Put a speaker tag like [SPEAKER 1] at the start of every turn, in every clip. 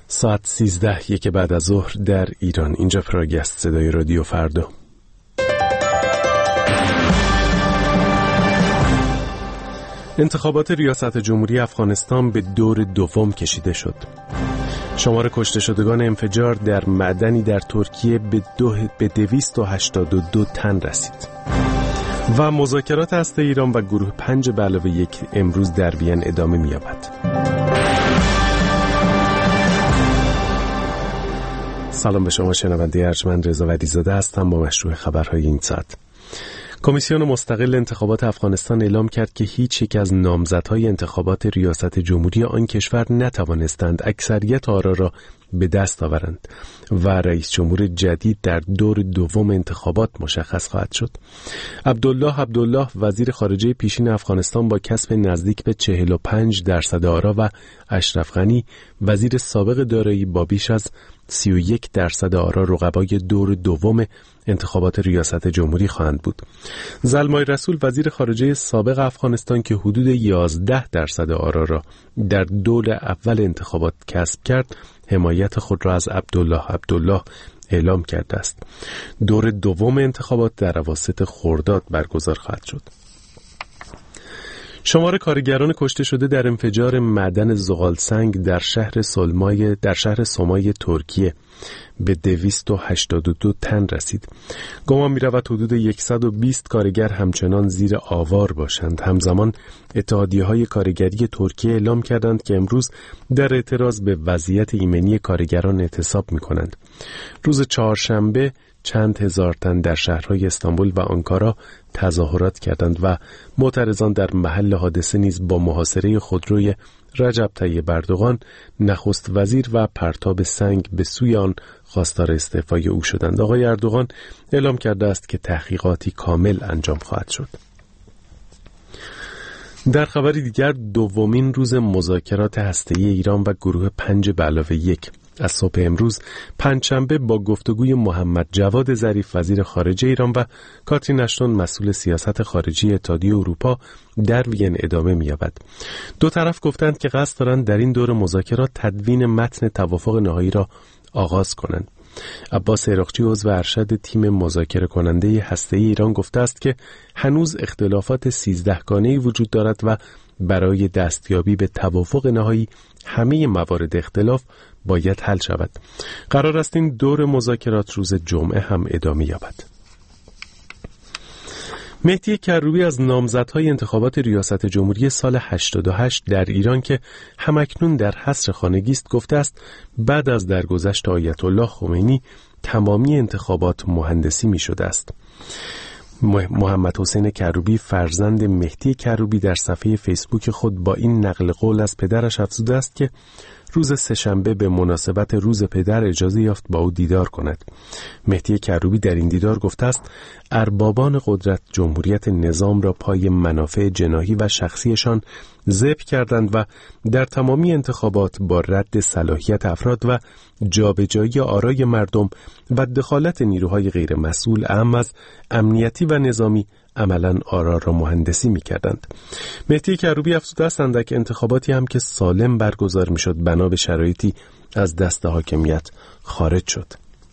[SPEAKER 1] ساعت 13 بعد از ظهر در ایران. اینجا پراگست، صدای رادیو فردا. انتخابات ریاست جمهوری افغانستان به دور دوم کشیده شد. شمار کشته شدگان انفجار در معدنی در ترکیه به 282 تن رسید. و مذاکرات هسته ایران و گروه 5+1 امروز در وین ادامه می‌یابد. سلام به شما شنونده ارجمند، رضا ولیزاده هستم با مشروع خبرهای این ساعت. کمیسیون مستقل انتخابات افغانستان اعلام کرد که هیچ یک از نامزدهای انتخابات ریاست جمهوری آن کشور نتوانستند اکثریت آرا را به دست آورند و رئیس جمهور جدید در دور دوم انتخابات مشخص خواهد شد. عبدالله وزیر خارجه پیشین افغانستان با کسب نزدیک به 45% آرا و اشرف غنی وزیر سابق دارایی با بیش از 31% آرا رقبای دور دوم انتخابات ریاست جمهوری خواهند بود. زلمای رسول وزیر خارجه سابق افغانستان که حدود 11% آرا را در دور اول انتخابات کسب کرد، حمایت خود را از عبدالله اعلام کرده است. دور دوم انتخابات در اواسط خرداد برگزار خواهد شد. شمار کارگران کشته شده در انفجار معدن زغالسنگ در شهر سومای ترکیه به 282 تن رسید. گمان می‌رود حدود 120 کارگر همچنان زیر آوار باشند. همزمان اتحادیه‌های کارگری ترکیه اعلام کردند که امروز در اعتراض به وضعیت ایمنی کارگران اعتصاب می‌کنند. روز چهارشنبه چند هزار تن در شهرهای استانبول و آنکارا تظاهرات کردند و معترضان در محل حادثه نیز با محاصره خودروی رجب طیب اردوغان نخست وزیر و پرتاب سنگ به سوی آن خواستار استعفای او شدند. آقای اردوغان اعلام کرده است که تحقیقاتی کامل انجام خواهد شد. در خبری دیگر، دومین روز مذاکرات هسته‌ای ایران و گروه 5+1 از صبح امروز پنجشنبه با گفتگوی محمد جواد ظریف وزیر خارجه ایران و کاترین اشتون مسئول سیاست خارجی اتحادیه اروپا در وین ادامه می‌یابد. دو طرف گفتند که قصد دارند در این دور مذاکرات تدوین متن توافق نهایی را آغاز کنند. عباس عراقچی عضو ارشد تیم مذاکره کننده هسته‌ای ایران گفته است که هنوز اختلافات 13 گانه‌ای وجود دارد و برای دستیابی به توافق نهایی همه موارد اختلاف باید حل شود. قرار است این دور مذاکرات روز جمعه هم ادامه یابد. مهدی کروبی از نامزدهای انتخابات ریاست جمهوری سال 88 در ایران که همکنون در حصر خانگی است گفته است بعد از درگذشت آیت الله خمینی تمامی انتخابات مهندسی می شده است. محمد حسین کروبی فرزند مهدی کروبی در صفحه فیسبوک خود با این نقل قول از پدرش افزوده است که روز سه‌شنبه به مناسبت روز پدر اجازه یافت با او دیدار کند. مهدی کروبی در این دیدار گفته است اربابان قدرت جمهوریت نظام را پای منافع جناحی و شخصیشان ذبح کردند و در تمامی انتخابات با رد صلاحیت افراد و جابجایی آرای مردم و دخالت نیروهای غیر مسئول اهم از امنیتی و نظامی عملاً آرا را مهندسی می‌کردند. مهدی کروبی افزوده است اندک انتخاباتی هم که سالم برگزار می‌شد بنا به شرایطی از دست حاکمیت خارج شد.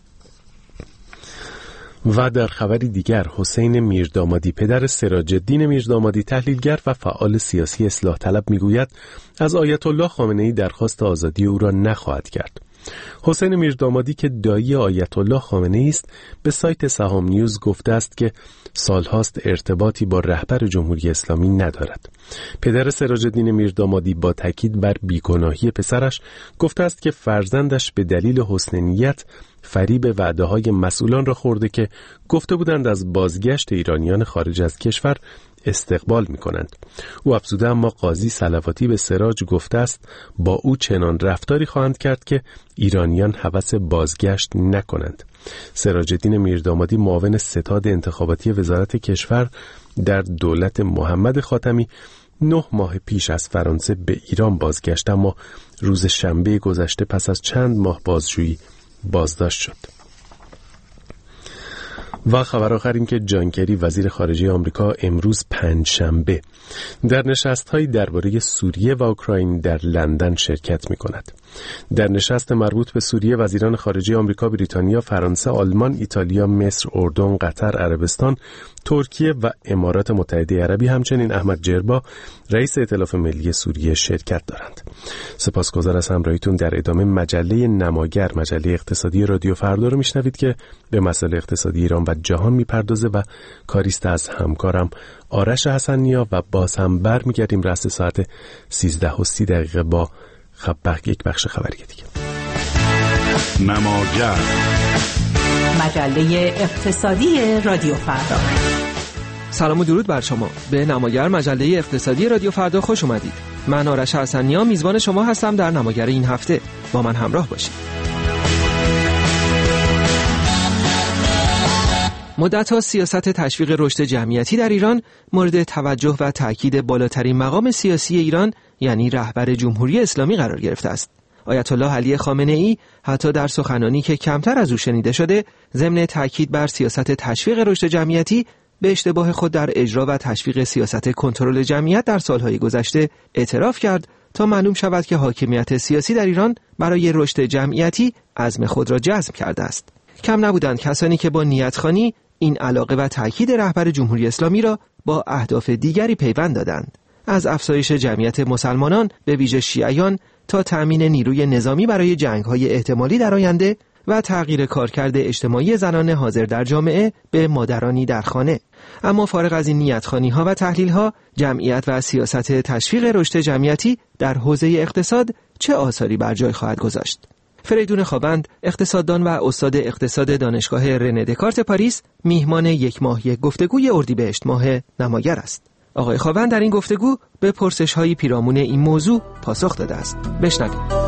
[SPEAKER 1] و در خبری دیگر، حسین میردامادی پدر سراج الدین میردامادی تحلیلگر و فعال سیاسی اصلاح طلب میگوید از آیت الله خامنه‌ای درخواست آزادی او را نخواهد کرد. حسین میردامادی که دایی آیت الله خامنه‌ای است به سایت سهام نیوز گفته است که سالهاست ارتباطی با رهبر جمهوری اسلامی ندارد. پدر سراج الدین میردامادی با تاکید بر بیگناهی پسرش گفته است که فرزندش به دلیل حسن نیت فریب وعده‌های مسئولان را خورده که گفته بودند از بازگشت ایرانیان خارج از کشور استقبال می‌کنند. او افزوده اما قاضی صلواتی به سراج گفته است با او چنان رفتاری خواهند کرد که ایرانیان هوس بازگشت نکنند. سراج الدین میردامادی معاون ستاد انتخاباتی وزارت کشور در دولت محمد خاتمی 9 ماه پیش از فرانسه به ایران بازگشت اما روز شنبه گذشته پس از چند ماه بازجویی بازداشت شد. و خبر آخر این که جان کری وزیر خارجه آمریکا امروز پنجشنبه در نشست‌هایی درباره سوریه و اوکراین در لندن شرکت می‌کند. در نشست مربوط به سوریه وزیران خارجه آمریکا، بریتانیا، فرانسه، آلمان، ایتالیا، مصر، اردن، قطر، عربستان، ترکیه و امارات متحده عربی همچنین احمد جربا رئیس ائتلاف ملی سوریه شرکت دارند. سپاسگزار از همراهیتون. در ادامه مجله نماگر، مجله اقتصادی رادیو فردا رو میشنوید که به مسائل اقتصادی ایران و جهان میپردازه و کاریست از همکارم آرش حسنیا و باز هم برمیگردیم رأس ساعت 13:30 با یک بخش خبری دیگه.
[SPEAKER 2] نماگر،
[SPEAKER 3] مجله اقتصادی رادیو فردا.
[SPEAKER 4] سلام و درود بر شما. به نماگر، مجله اقتصادی رادیو فردا خوش اومدید. من آرش حسنیا میزبان شما هستم. در نماگر این هفته با من همراه باشید. مدت‌ها سیاست تشویق رشد جمعیتی در ایران مورد توجه و تأکید بالاترین مقام سیاسی ایران یعنی رهبر جمهوری اسلامی قرار گرفته است. آیت الله علی خامنه‌ای حتی در سخنانی که کمتر از او شنیده شده ضمن تأکید بر سیاست تشویق رشد جمعیتی به اشتباه خود در اجرا و تشویق سیاست کنترل جمعیت در سالهای گذشته اعتراف کرد تا معلوم شود که حاکمیت سیاسی در ایران برای رشد جمعیتی عزم خود را جزم کرده است. کم نبودند کسانی که با نیت‌خوانی این علاقه و تأکید رهبر جمهوری اسلامی را با اهداف دیگری پیوند دادند، از افزایش جمعیت مسلمانان به ویژه شیعیان تا تأمین نیروی نظامی برای جنگ‌های احتمالی در آینده و تغییر کارکرد اجتماعی زنان حاضر در جامعه به مادرانی در خانه. اما فارغ از این نیت‌خوانی‌ها و تحلیل‌ها، جمعیت و سیاست تشویق رشد جمعیتی در حوزه اقتصاد چه آثاری بر جای خواهد گذاشت؟ فریدون خوابند، اقتصاددان و استاد اقتصاد دانشگاه رنه دکارت پاریس، میهمان یک ماهه گفتگوی اردیبهشت ماه نماگر است. آقای خوابند در این گفتگو به پرسش‌های پیرامون این موضوع پاسخ داده است. بشنوید.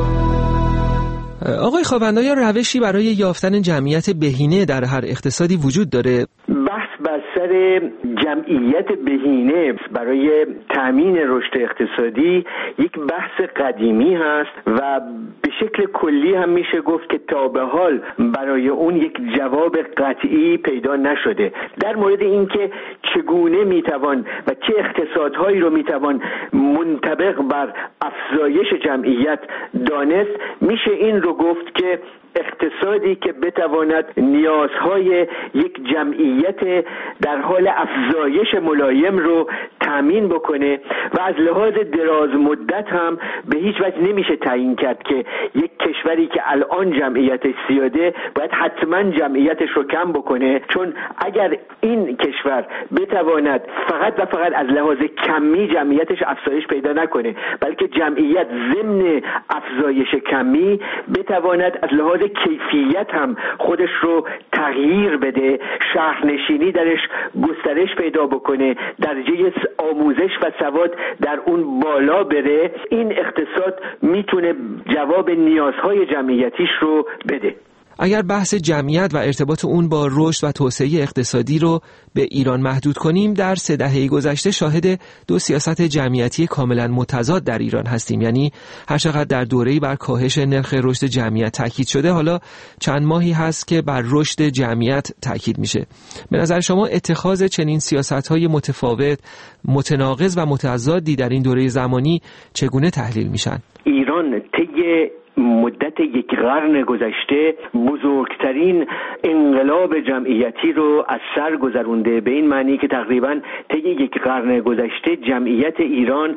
[SPEAKER 4] آقای خوابند، آیا روشی برای یافتن جمعیت بهینه در هر اقتصادی وجود داره؟
[SPEAKER 5] بحث بر سر جمعیت بهینه برای تامین رشد اقتصادی یک بحث قدیمی هست و به شکل کلی هم میشه گفت که تا به حال برای اون یک جواب قطعی پیدا نشده. در مورد اینکه چگونه میتوان و چه اقتصادهایی رو میتوان منطبق بر افزایش جمعیت دانست، میشه این رو گفت که اقتصادی که بتواند نیازهای یک جمعیت در حال افزایش ملایم رو تامین بکنه و از لحاظ دراز مدت هم به هیچ وجه نمیشه تعیین کرد که یک کشوری که الان جمعیتش زیاده باید حتما جمعیتش رو کم بکنه، چون اگر این کشور بتواند فقط و فقط از لحاظ کمی جمعیتش افزایش پیدا نکنه، بلکه جمعیت ضمن افزایش کمی بتواند از لحاظ کیفیت هم خودش رو تغییر بده، شهرنشینی درش گسترش پیدا بکنه، درجه آموزش و سواد در اون بالا بره، این اقتصاد میتونه جواب نیازهای جمعیتیش رو بده.
[SPEAKER 4] اگر بحث جمعیت و ارتباط اون با رشد و توسعه اقتصادی رو به ایران محدود کنیم، در 3 دهه گذشته شاهد 2 سیاست جمعیتی کاملا متضاد در ایران هستیم. یعنی هر چقدر در دوره‌ای بر کاهش نرخ رشد جمعیت تاکید شده، حالا چند ماهی هست که بر رشد جمعیت تاکید میشه. به نظر شما اتخاذ چنین سیاست‌های متفاوت، متناقض و متضادی در این دوره زمانی چگونه تحلیل میشن؟
[SPEAKER 5] ایران طی مدت 1 قرن گذشته بزرگترین انقلاب جمعیتی رو از سر گذرونده، به این معنی که تقریبا طی 1 قرن گذشته جمعیت ایران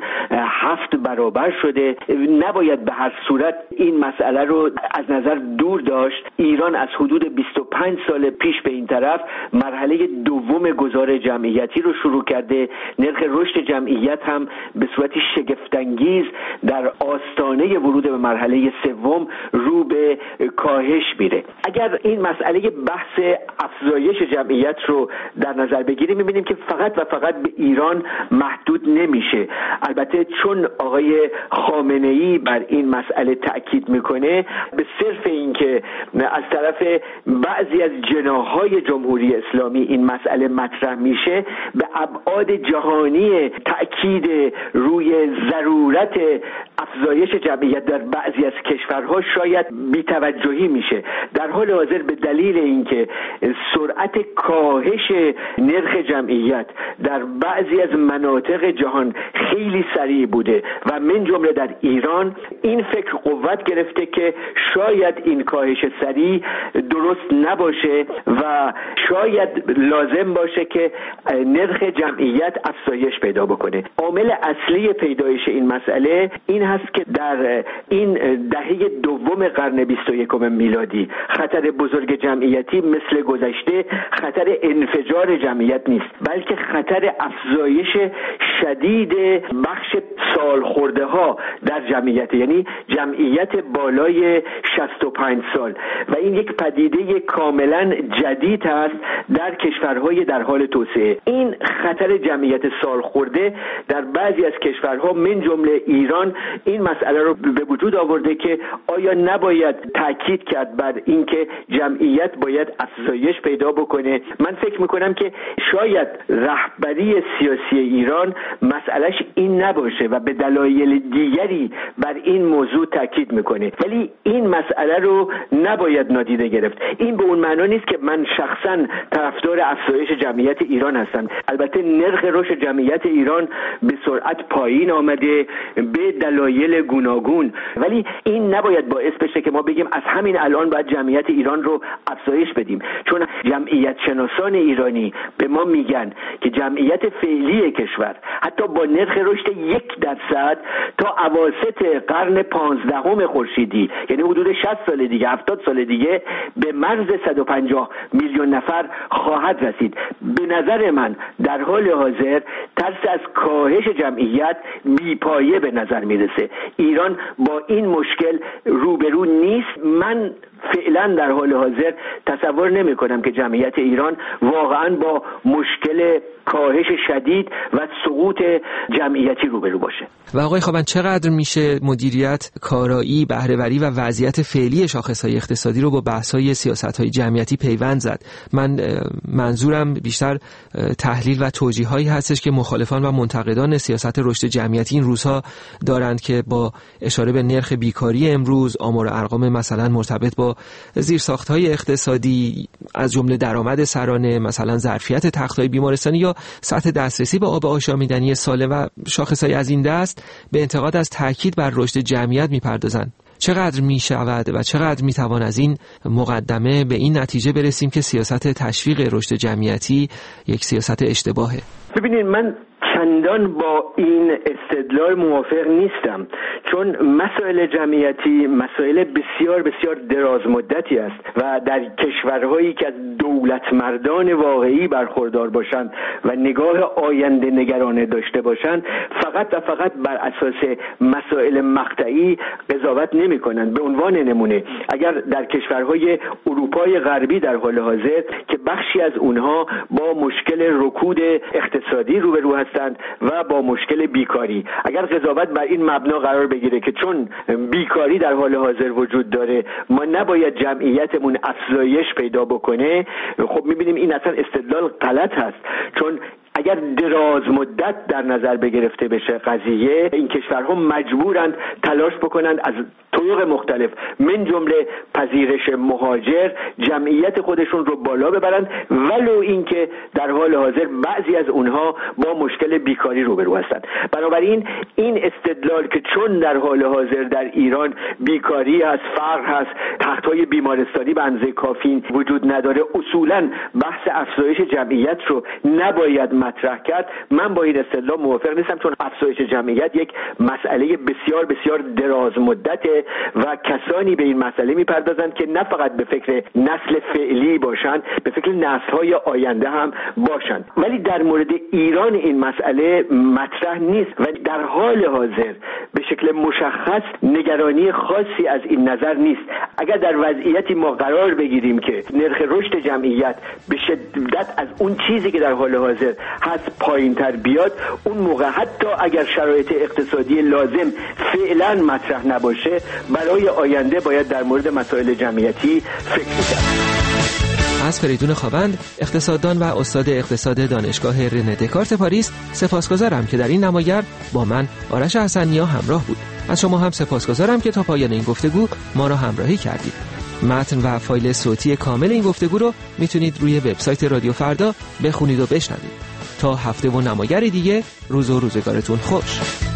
[SPEAKER 5] 7 برابر شده. نباید به هر صورت این مسئله رو از نظر دور داشت. ایران از حدود 25 سال پیش به این طرف مرحله دوم گذار جمعیتی رو شروع کرده. نرخ رشد جمعیت هم به صورتی شگفت‌انگیز در آستانه ورود به مرحله سوم رو به کاهش میره. اگر این مسئله بحث افزایش جمعیت رو در نظر بگیریم، میبینیم که فقط و فقط به ایران محدود نمیشه. البته چون آقای خامنه‌ای بر این مسئله تأکید میکنه، به صرف این که از طرف بعضی از جناح‌های جمهوری اسلامی این مسئله مطرح میشه، به ابعاد جهانی تأکید روی ضرورت افزایش جمعیت در بعضی از کشورها شاید بی‌توجهی میشه. در حال حاضر به دلیل اینکه سرعت کاهش نرخ جمعیت در بعضی از مناطق جهان خیلی سریع بوده و من جمله در ایران، این فکر قوت گرفته که شاید این کاهش سریع درست نباشه و شاید لازم باشه که نرخ جمعیت افزایش پیدا بکنه. عامل اصلی پیدایش این مسئله این هست که در این دهه دوم قرن 21 میلادی خطر بزرگ جمعیتی مثل گذشته خطر انفجار جمعیت نیست، بلکه خطر افزایش شدید بخش سالخورده ها در جمعیت، یعنی جمعیت بالای 65 سال و این یک پدیده کاملا جدید است در کشورهای در حال توسعه. این خطر جمعیت سالخورده در بعضی از کشورها من جمله ایران این مسئله رو به وجود آورده که آیا نباید تاکید کرد بر اینکه جمعیت باید افزایش پیدا بکنه. من فکر میکنم که شاید رهبری سیاسی ایران مسئلهش این نباشه و به دلایل دیگری بر این موضوع تاکید میکنه، ولی این مسئله رو نباید نادیده گرفت. این به اون معنا نیست که من شخصا طرفدار افزایش جمعیت ایران هستم. البته نرخ رشد جمعیت ایران به سرعت پایین آمده به دلایل گوناگون، ولی این نباید باعث بشه که ما بگیم از همین الان باید جمعیت ایران رو افزایش بدیم، چون جمعیت شناسان ایرانی به ما میگن که جمعیت فعلی کشور حتی با نرخ رشد 1% تا اواسط قرن 15 خورشیدی، یعنی حدود 60 سال دیگه 70 سال دیگه، به مرز 150 میلیون نفر خواهد رسید. به نظر من در حال حاضر ترس از کاهش جمعیت بی‌پایه به نظر میرسه. ایران با این مشکل روبرو نیست. من فعلا در حال حاضر تصور نمی کنم که جمعیت ایران واقعا با مشکل کاهش شدید و سقوط جمعیتی روبرو باشه.
[SPEAKER 4] و آقای خوابند، چقدر میشه مدیریت، کارایی، بهره‌وری و وضعیت فعلی شاخص‌های اقتصادی رو با بحث‌های سیاست‌های جمعیتی پیوند زد؟ من منظورم بیشتر تحلیل و توجیه‌هایی هستش که مخالفان و منتقدان سیاست رشد جمعیتی این روزها دارند که با اشاره به نرخ بیکاری امروز، آمار ارقام مثلا مرتبط با زیرساخت‌های اقتصادی از جمله درآمد سرانه، مثلا ظرفیت تخت‌های بیمارستانی یا سطح دسترسی به آب آشامیدنی سالم و شاخص‌های از این دست، به انتقاد از تاکید بر رشد جمعیت می‌پردازند. چقدر می‌شود و چقدر می‌توان از این مقدمه به این نتیجه برسیم که سیاست تشویق رشد جمعیتی یک سیاست اشتباهه؟
[SPEAKER 5] ببینید، من چندان با این استدلال موافق نیستم، چون مسائل جمعیتی مسائل بسیار بسیار دراز مدتی است و در کشورهایی که از دولتمردان واقعی برخوردار باشند و نگاه آینده نگرانه داشته باشند فقط و فقط بر اساس مسائل مقطعی قضاوت نمی کنند. به عنوان نمونه، اگر در کشورهای اروپای غربی در حال حاضر که بخشی از اونها با مشکل رکود اقتصادی روبرو هستند و با مشکل بیکاری، اگر قضاوت بر این مبنا قرار بگیره که چون بیکاری در حال حاضر وجود داره ما نباید جمعیتمون افزایش پیدا بکنه، خب میبینیم این اصلا استدلال غلط هست. چون اگر دراز مدت در نظر بگرفته بشه قضیه، این کشورها مجبورند تلاش بکنند از طرق مختلف من جمله پذیرش مهاجر جمعیت خودشون رو بالا ببرند، ولو اینکه در حال حاضر بعضی از اونها با مشکل بیکاری روبرو هستند. بنابراین این استدلال که چون در حال حاضر در ایران بیکاری هست، فقر هست، تخت‌های بیمارستانی به اندازه کافی وجود نداره، اصولاً بحث افزایش جمعیت رو نباید مطرح کرد، من با این استدلال موافق نیستم، چون افزایش جمعیت یک مسئله بسیار بسیار دراز مدته و کسانی به این مسئله میپردازند که نه فقط به فکر نسل فعلی باشند، به فکر نسل‌های آینده هم باشند. ولی در مورد ایران این مسئله مطرح نیست و در حال حاضر به شکل مشخص نگرانی خاصی از این نظر نیست. اگر در وضعیتی ما قرار بگیریم که نرخ رشد جمعیت به شدت از اون چیزی که در حال حاضر هست پایین تر بیاد، اون موقع حتی اگر شرایط اقتصادی لازم فعلا مطرح نباشه، برای آینده باید در مورد مسائل جمعیتی فکر کنیم.
[SPEAKER 4] از فریدون خوابند، اقتصاددان و استاد اقتصاد دانشگاه رنه دکارت پاریس، سپاسگزارم که در این نمایش با من آرش حسنیا همراه بود. از شما هم سپاسگزارم که تا پایان این گفتگو ما را همراهی کردید. متن و فایل صوتی کامل این گفتگو رو میتونید روی وبسایت رادیو فردا بخونید و بشنوید. تا هفته و نماگر دیگه، روز و روزگارتون خوش.